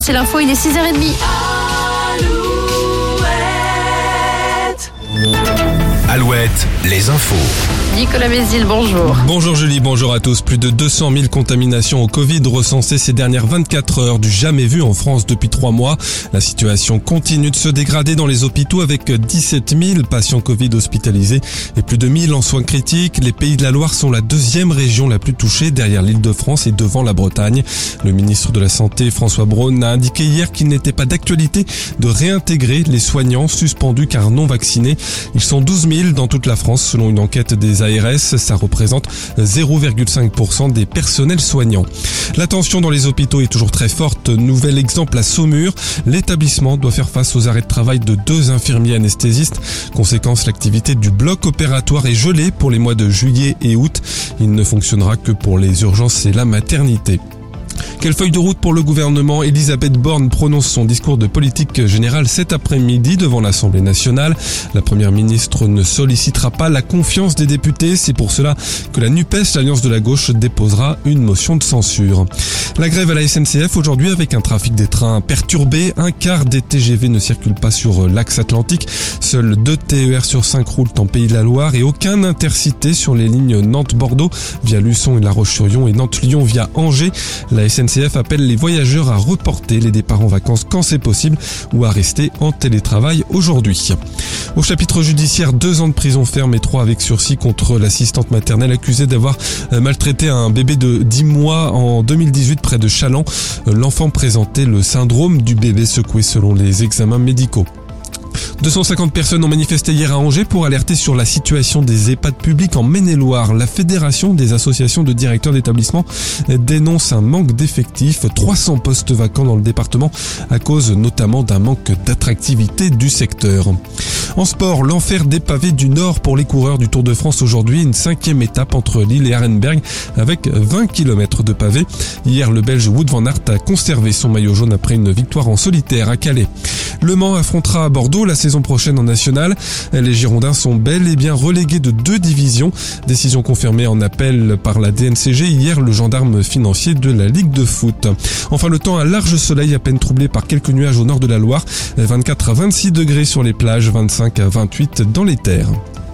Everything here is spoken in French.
C'est l'info, il est 6h30. Alouette, les infos. Nicolas Mézil, bonjour. Bonjour Julie, bonjour à tous. Plus de 200 000 contaminations au Covid recensées ces dernières 24 heures, du jamais vu en France depuis 3 mois. La situation continue de se dégrader dans les hôpitaux avec 17 000 patients Covid hospitalisés et plus de 1000 en soins critiques. Les Pays de la Loire sont la deuxième région la plus touchée derrière l'Île-de-France et devant la Bretagne. Le ministre de la Santé, François Braun, a indiqué hier qu'il n'était pas d'actualité de réintégrer les soignants suspendus car non vaccinés. Ils sont 12 000 dans toute la France selon une enquête des ARS. Ça représente 0,5% des personnels soignants. La tension dans les hôpitaux est toujours très forte. Nouvel exemple à Saumur. L'établissement doit faire face aux arrêts de travail de 2 infirmiers anesthésistes. Conséquence, l'activité du bloc opératoire est gelée pour les mois de juillet et août. Il ne fonctionnera que pour les urgences et la maternité. Quelle feuille de route pour le gouvernement? Elisabeth Borne prononce son discours de politique générale cet après-midi devant l'Assemblée nationale. La première ministre ne sollicitera pas la confiance des députés. C'est pour cela que la NUPES, l'Alliance de la gauche, déposera une motion de censure. La grève à la SNCF aujourd'hui avec un trafic des trains perturbé. Un quart des TGV ne circulent pas sur l'axe atlantique. Seuls 2 TER sur 5 roulent en Pays de la Loire et aucun intercité sur les lignes Nantes-Bordeaux via Luçon et La Roche-sur-Yon et Nantes-Lyon via Angers. La SNCF appelle les voyageurs à reporter les départs en vacances quand c'est possible ou à rester en télétravail aujourd'hui. Au chapitre judiciaire, 2 ans de prison ferme et 3 avec sursis contre l'assistante maternelle accusée d'avoir maltraité un bébé de 10 mois en 2018 près de Challans. L'enfant présentait le syndrome du bébé secoué selon les examens médicaux. 250 personnes ont manifesté hier à Angers pour alerter sur la situation des EHPAD publics en Maine-et-Loire. La Fédération des associations de directeurs d'établissements dénonce un manque d'effectifs, 300 postes vacants dans le département à cause notamment d'un manque d'attractivité du secteur. En sport, l'enfer des pavés du Nord pour les coureurs du Tour de France aujourd'hui, une 5e étape entre Lille et Arenberg avec 20 km de pavés. Hier, le Belge Wout van Aert a conservé son maillot jaune après une victoire en solitaire à Calais. Le Mans affrontera à Bordeaux la saison prochaine en national. Les Girondins sont bel et bien relégués de 2 divisions. Décision confirmée en appel par la DNCG hier, le gendarme financier de la Ligue de foot. Enfin, le temps, un large soleil à peine troublé par quelques nuages au nord de la Loire. 24 à 26 degrés sur les plages, 25 à 28 dans les terres.